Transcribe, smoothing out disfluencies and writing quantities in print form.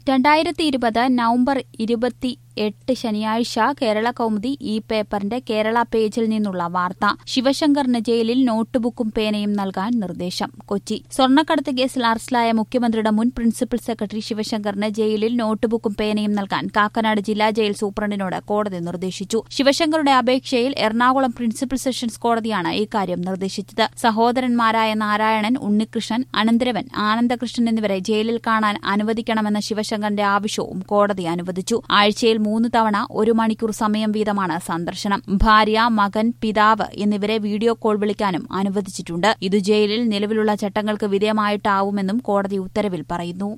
2020 November 28 ശനിയാഴ്ച കേരള കൗമുദി ഈ പേപ്പറിന്റെ കേരള പേജിൽ നിന്നുള്ള വാർത്ത. ശിവശങ്കറിന് ജയിലിൽ നോട്ട്ബുക്കും പേനയും നൽകാൻ നിർദ്ദേശം. കൊച്ചി. സ്വർണ്ണക്കടത്ത് കേസിൽ അറസ്റ്റിലായ മുഖ്യമന്ത്രിയുടെ മുൻ പ്രിൻസിപ്പൽ സെക്രട്ടറി ശിവശങ്കറിന് ജയിലിൽ നോട്ട്ബുക്കും പേനയും നൽകാൻ കാക്കനാട് ജില്ലാ ജയിൽ സൂപ്രണ്ടിനോട് കോടതി നിർദ്ദേശിച്ചു. ശിവശങ്കറുടെ അപേക്ഷയിൽ എറണാകുളം പ്രിൻസിപ്പൽ സെഷൻസ് കോടതിയാണ് ഇക്കാര്യം നിർദ്ദേശിച്ചത്. സഹോദരന്മാരായ നാരായണൻ, ഉണ്ണികൃഷ്ണൻ, അനന്തരവൻ, ആനന്ദകൃഷ്ണൻ എന്നിവരെ ജയിലിൽ കാണാൻ അനുവദിക്കണമെന്ന ശിവശങ്കറിന്റെ ആവശ്യവും കോടതി അനുവദിച്ചു. ആഴ്ചയിൽ 3 തവണ 1 മണിക്കൂർ സമയം വീതമാണ് സന്ദർശനം. ഭാര്യ, മകൻ, പിതാവ് എന്നിവരെ വീഡിയോ കോൾ വിളിക്കാനും അനുവദിച്ചിട്ടുണ്ട്. ഇത് ജയിലിൽ നിലവിലുള്ള ചട്ടങ്ങൾക്ക് വിധേയമായിട്ടാവുമെന്നും കോടതി ഉത്തരവിൽ പറയുന്നു.